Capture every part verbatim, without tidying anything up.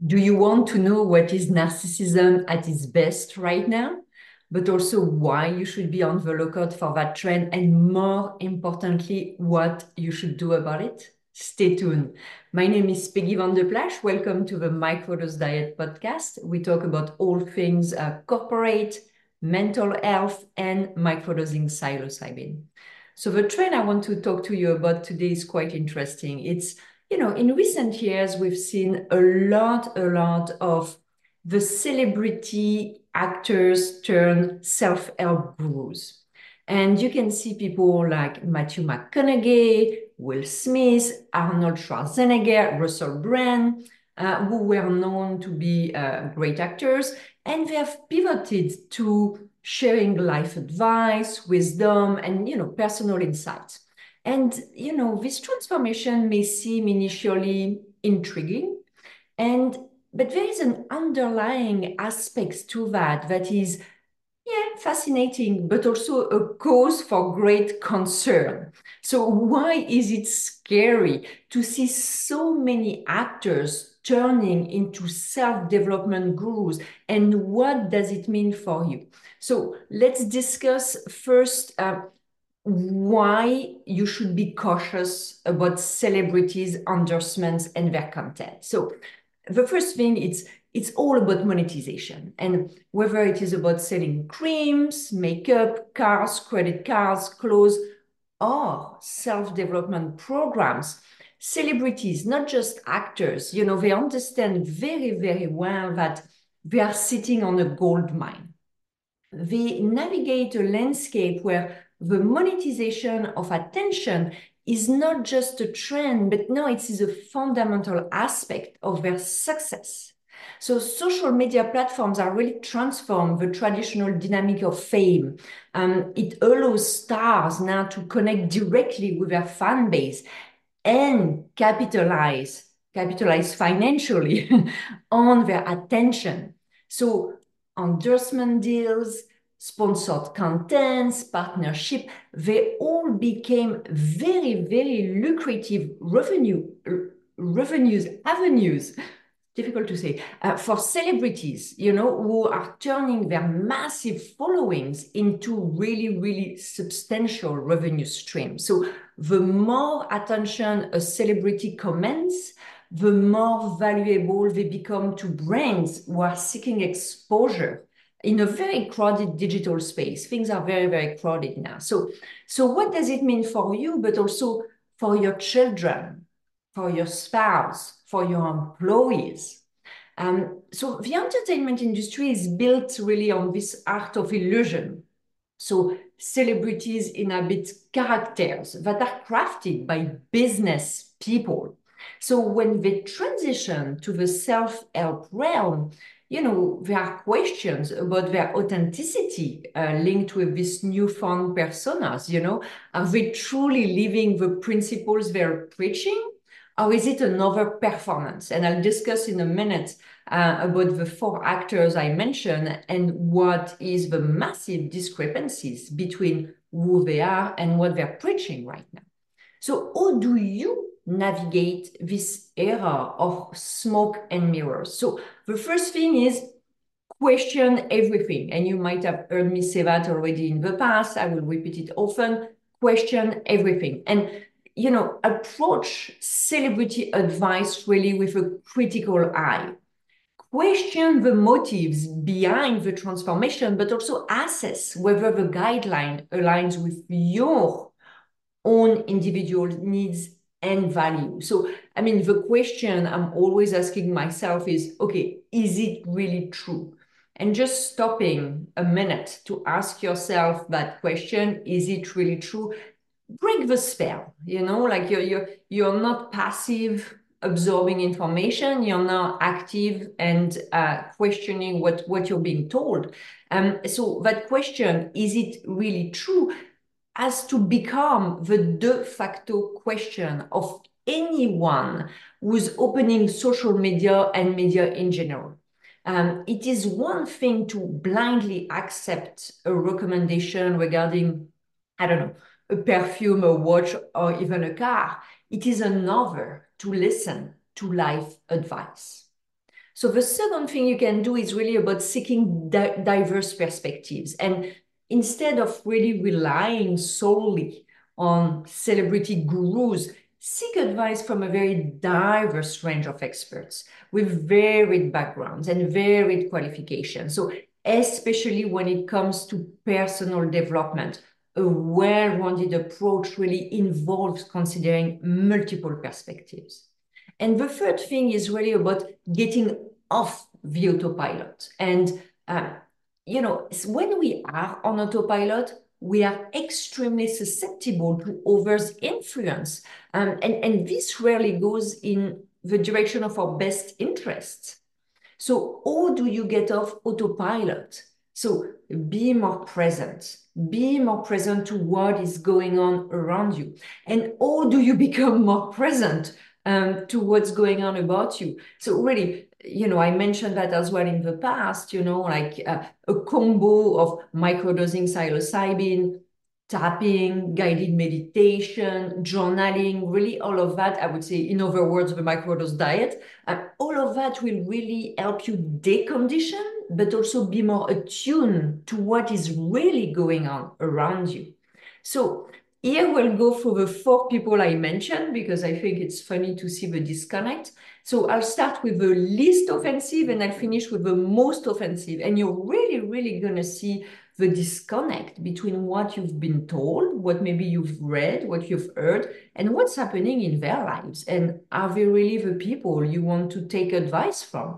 Do you want to know what is narcissism at its best right now? But also why you should be on the lookout for that trend, and more importantly, what you should do about it? Stay tuned. My name is Peggy van der Plas. Welcome to the Microdose Diet podcast. We talk about all things uh, corporate, mental health, and microdosing psilocybin. So the trend I want to talk to you about today is quite interesting. It's you know, in recent years, we've seen a lot, a lot of the celebrity actors turn self-help gurus. And you can see people like Matthew McConaughey, Will Smith, Arnold Schwarzenegger, Russell Brand, uh, who were known to be uh, great actors, and they have pivoted to sharing life advice, wisdom, and you know, personal insights. And, you know, this transformation may seem initially intriguing, and but there is an underlying aspect to that that is, yeah, fascinating, but also a cause for great concern. So why is it scary to see so many actors turning into self-development gurus, and what does it mean for you? So let's discuss first uh, why you should be cautious about celebrities' endorsements and their content. So the first thing it's it's all about monetization, and whether it is about selling creams, makeup, cars, credit cards, clothes, or self-development programs, celebrities, not just actors, you know, they understand very, very well that they are sitting on a gold mine. They navigate a landscape where the monetization of attention is not just a trend, but no, it is a fundamental aspect of their success. So social media platforms are really transformed the traditional dynamic of fame. Um, it allows stars now to connect directly with their fan base and capitalize, capitalize financially on their attention. So endorsement deals, sponsored contents, partnership, they all became very, very lucrative revenue revenues avenues, difficult to say, uh, for celebrities, you know, who are turning their massive followings into really, really substantial revenue streams. So the more attention a celebrity commands, the more valuable they become to brands who are seeking exposure in a very crowded digital space. Things are very, very crowded now. So, so what does it mean for you, but also for your children, for your spouse, for your employees? Um, so the entertainment industry is built really on this art of illusion. So celebrities inhabit characters that are crafted by business people. So when they transition to the self-help realm, you know, there are questions about their authenticity uh, linked with these newfound personas. You know, are they truly living the principles they're preaching? Or is it another performance? And I'll discuss in a minute uh, about the four actors I mentioned and what is the massive discrepancies between who they are and what they're preaching right now. So how do you navigate this era of smoke and mirrors? So the first thing is question everything. And you might have heard me say that already in the past. I will repeat it often. Question everything. And you know, approach celebrity advice really with a critical eye. Question the motives behind the transformation, but also assess whether the guideline aligns with your own individual needs and value. So, I mean, the question I'm always asking myself is, okay, is it really true? And just stopping a minute to ask yourself that question, is it really true? Break the spell, you know, like you're you're you're not passive absorbing information, you're now active and uh, questioning what what you're being told. Um, so that question, is it really true, has to become the de facto question of anyone who's opening social media and media in general. Um, it is one thing to blindly accept a recommendation regarding, I don't know, a perfume, a watch, or even a car. It is another to listen to life advice. So the second thing you can do is really about seeking di diverse perspectives. And instead of really relying solely on celebrity gurus, seek advice from a very diverse range of experts with varied backgrounds and varied qualifications. So especially when it comes to personal development, a well-rounded approach really involves considering multiple perspectives. And the third thing is really about getting off the autopilot. And, uh, you know, when we are on autopilot, we are extremely susceptible to others' influence. Um, and, and this rarely goes in the direction of our best interests. So how do you get off autopilot? So be more present. Be more present to what is going on around you. And how do you become more present um, to what's going on about you? So really, you know, I mentioned that as well in the past, you know, like uh, a combo of microdosing psilocybin, tapping, guided meditation, journaling, really all of that, I would say, in other words, the microdose diet, uh, all of that will really help you decondition, but also be more attuned to what is really going on around you. So here we'll go through the four people I mentioned, because I think it's funny to see the disconnect. So I'll start with the least offensive and I'll finish with the most offensive. And you're really, really going to see the disconnect between what you've been told, what maybe you've read, what you've heard, and what's happening in their lives. And are they really the people you want to take advice from?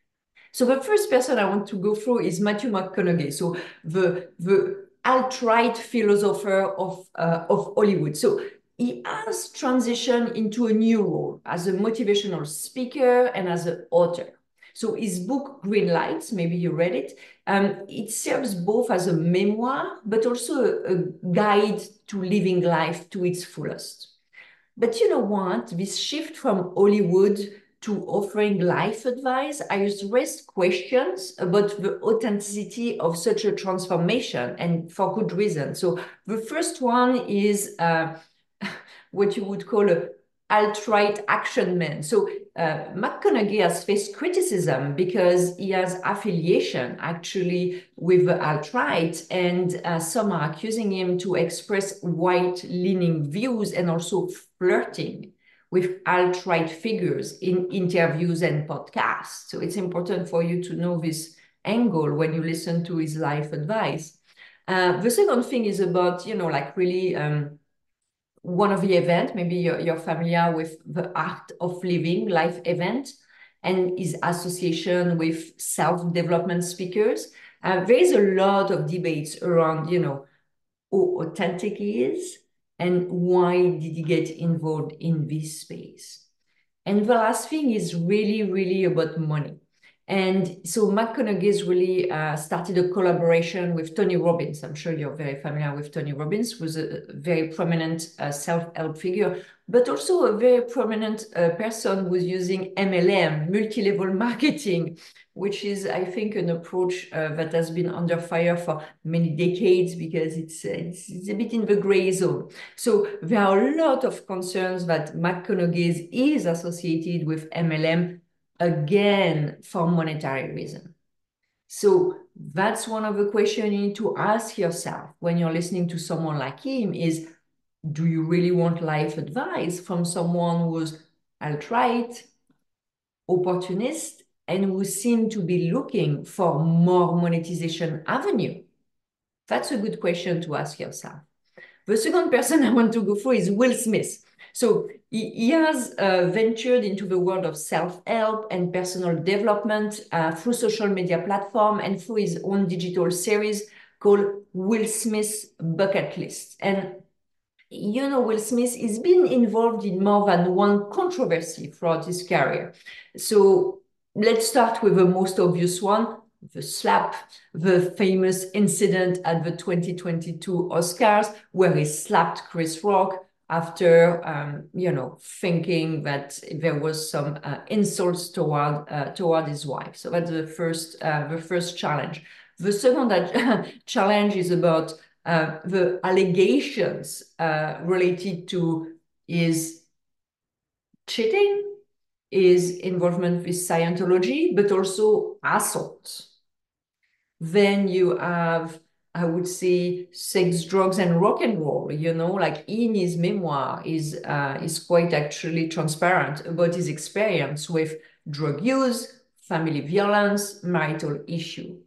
So the first person I want to go through is Matthew McConaughey. So the, the alt-right philosopher of, uh, of Hollywood. So he has transitioned into a new role as a motivational speaker and as an author. So his book, Green Lights, maybe you read it, um, it serves both as a memoir, but also a, a guide to living life to its fullest. But you know what? This shift from Hollywood to offering life advice, I just raised questions about the authenticity of such a transformation, and for good reason. So the first one is uh, what you would call a alt-right action man. So uh, McConaughey has faced criticism because he has affiliation actually with the alt-right, and uh, some are accusing him to express right-leaning views and also flirting with alt-right figures in interviews and podcasts. So it's important for you to know this angle when you listen to his life advice. Uh, the second thing is about, you know, like really um, one of the events, maybe you're, you're familiar with the Art of Living life event and his association with self-development speakers. Uh, there is a lot of debates around, you know, how authentic he is and why did he get involved in this space. And the last thing is really, really about money. And so McConaughey's really uh, started a collaboration with Tony Robbins. I'm sure you're very familiar with Tony Robbins, who's a very prominent uh, self-help figure, but also a very prominent uh, person who's using M L M, multi-level marketing, which is, I think, an approach uh, that has been under fire for many decades because it's, it's, it's a bit in the gray zone. So there are a lot of concerns that McConaughey is associated with M L M, again, for monetary reason. So that's one of the questions you need to ask yourself when you're listening to someone like him is, do you really want life advice from someone who's alt-right, opportunist, and who seem to be looking for more monetization avenue? That's a good question to ask yourself. The second person I want to go through is Will Smith. So he, he has uh, ventured into the world of self-help and personal development uh, through social media platform and through his own digital series called Will Smith's Bucket List. And you know, Will Smith has been involved in more than one controversy throughout his career. So let's start with the most obvious one, the slap, the famous incident at the twenty twenty-two Oscars, where he slapped Chris Rock after, um, you know, thinking that there was some uh, insults toward uh, toward his wife. So that's the first uh, the first challenge. The second challenge is about uh, the allegations uh, related to his cheating is involvement with Scientology, but also assault. Then you have, I would say, sex, drugs, and rock and roll. You know, like in his memoir, is uh, is quite actually transparent about his experience with drug use, family violence, marital issue.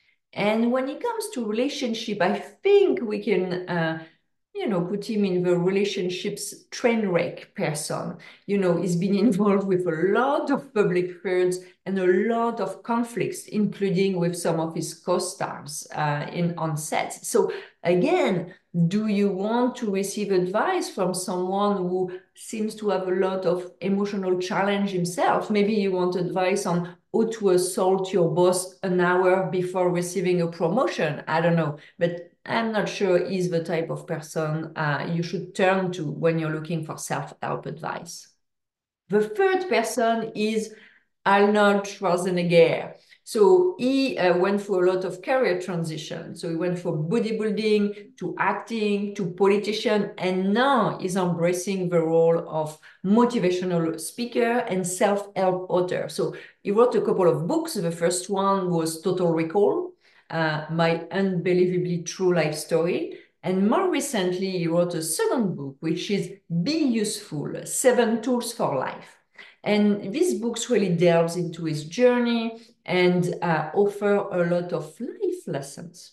And when it comes to relationship, I think we can uh, you know, put him in the relationships train wreck person. You know, he's been involved with a lot of public feuds and a lot of conflicts, including with some of his co-stars uh, in on set. So again, do you want to receive advice from someone who seems to have a lot of emotional challenge himself? Maybe you want advice on how to assault your boss an hour before receiving a promotion. I don't know, but I'm not sure he's the type of person uh, you should turn to when you're looking for self-help advice. The third person is Arnold Schwarzenegger. So he uh, went through a lot of career transition. So he went from bodybuilding to acting to politician, and now he's embracing the role of motivational speaker and self-help author. So he wrote a couple of books. The first one was Total Recall, uh, My Unbelievably True Life Story. And more recently, he wrote a second book, which is Be Useful, Seven Tools for Life. And this book really delves into his journey and uh, offer a lot of life lessons.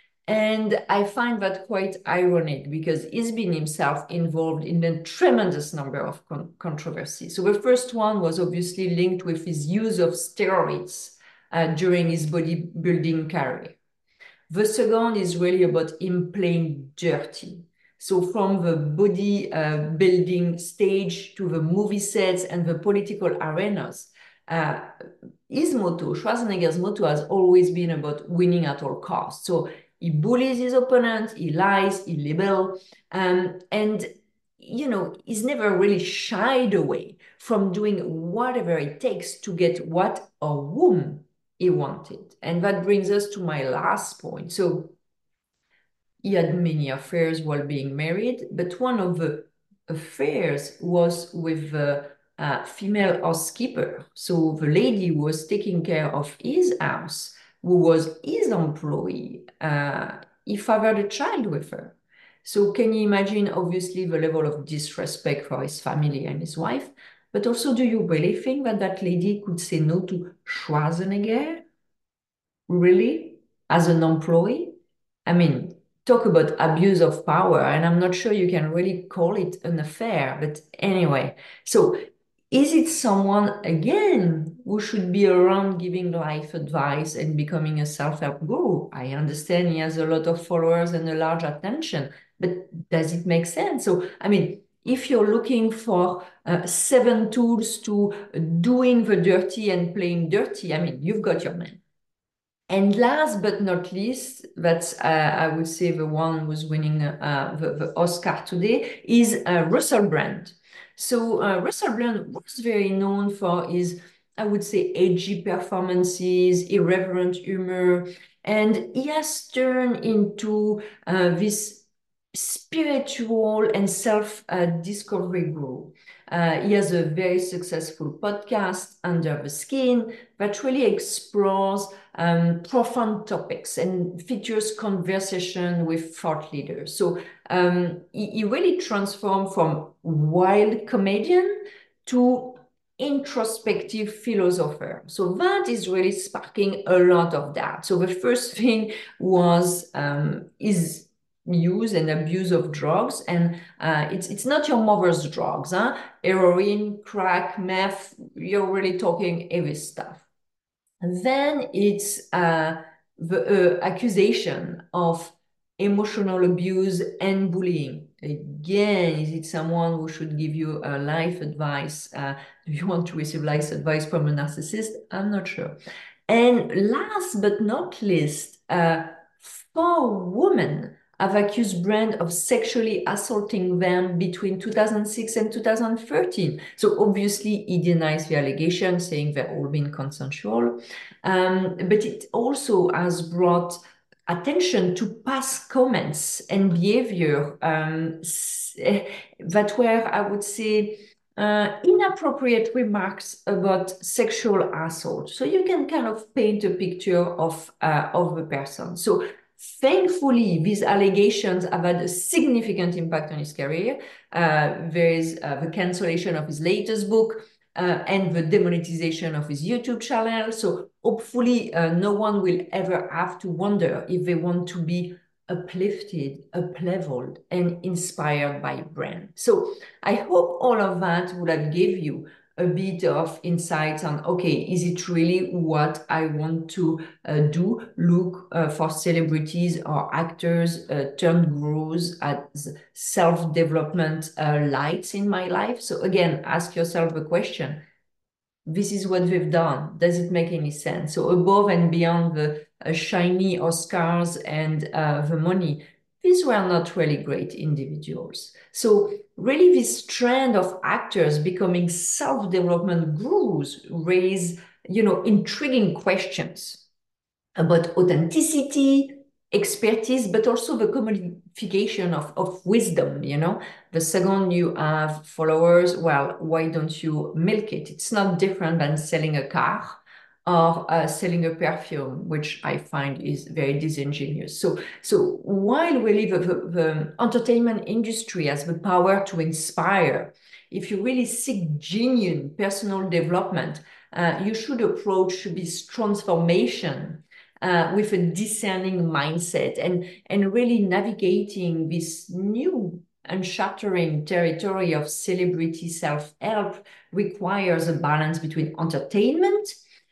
And I find that quite ironic because he's been himself involved in a tremendous number of con controversies. So the first one was obviously linked with his use of steroids uh, during his bodybuilding career. The second is really about him playing dirty. So from the body uh, building stage to the movie sets and the political arenas, uh, his motto, Schwarzenegger's motto, has always been about winning at all costs. So he bullies his opponent, he lies, he libels, um, and you know, he's never really shied away from doing whatever it takes to get what or whom he wanted. And that brings us to my last point. So he had many affairs while being married, but one of the affairs was with the uh, female housekeeper. So the lady who was taking care of his house, who was his employee, uh, he fathered a child with her. So can you imagine, obviously, the level of disrespect for his family and his wife? But also, do you really think that that lady could say no to Schwarzenegger? Really? As an employee? I mean, talk about abuse of power, and I'm not sure you can really call it an affair, but anyway. So is it someone, again, who should be around giving life advice and becoming a self-help guru? I understand he has a lot of followers and a large attention, but does it make sense? So, I mean, if you're looking for uh, seven tools to doing the dirty and playing dirty, I mean, you've got your man. And last but not least, that's, uh, I would say, the one who's winning uh, the, the Oscar today is uh, Russell Brand. So uh, Russell Brand was very known for his, I would say, edgy performances, irreverent humor, and he has turned into uh, this spiritual and self-discovery uh, guru. Uh, he has a very successful podcast, Under the Skin, that really explores um, profound topics and features conversation with thought leaders. So um, he, he really transformed from wild comedian to introspective philosopher. So that is really sparking a lot of that. So the first thing was um, is use and abuse of drugs, and uh, it's it's not your mother's drugs, huh? Heroin, crack, meth. You're really talking heavy stuff. And then it's uh, the uh, accusation of emotional abuse and bullying. Again, is it someone who should give you a life advice? Uh, do you want to receive life advice from a narcissist? I'm not sure. And last but not least, uh, four women have accused Brand of sexually assaulting them between two thousand six and two thousand thirteen. So obviously he denies the allegation, saying they've all been consensual. Um, but it also has brought attention to past comments and behavior um, that were, I would say, uh, inappropriate remarks about sexual assault. So you can kind of paint a picture of, uh, of the person. So thankfully, these allegations have had a significant impact on his career. Uh, there is uh, the cancellation of his latest book uh, and the demonetization of his YouTube channel. So hopefully uh, no one will ever have to wonder if they want to be uplifted, upleveled, and inspired by brand. So I hope all of that would have give you a bit of insights on, okay, is it really what I want to uh, do? Look uh, for celebrities or actors uh, turned gurus as self-development uh, lights in my life. So again, ask yourself the question, this is what they've done. Does it make any sense? So above and beyond the uh, shiny Oscars and uh, the money, these were not really great individuals. So really this trend of actors becoming self-development gurus raise, you know, intriguing questions about authenticity, expertise, but also the commodification of, of wisdom, you know. The second you have followers, well, why don't you milk it? It's not different than selling a car or uh, selling a perfume, which I find is very disingenuous. So, so while really the, the, the entertainment industry has the power to inspire, if you really seek genuine personal development, uh, you should approach this transformation uh, with a discerning mindset and, and really navigating this new and shattering territory of celebrity self-help requires a balance between entertainment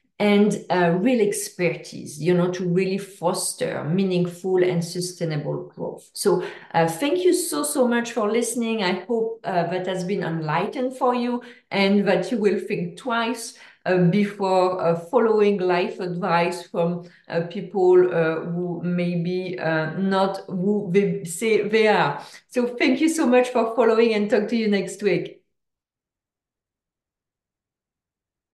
and uh, real expertise, you know, to really foster meaningful and sustainable growth. So uh, thank you so, so much for listening. I hope uh, that has been enlightened for you and that you will think twice uh, before uh, following life advice from uh, people uh, who maybe uh, not who they say they are. So thank you so much for following and talk to you next week.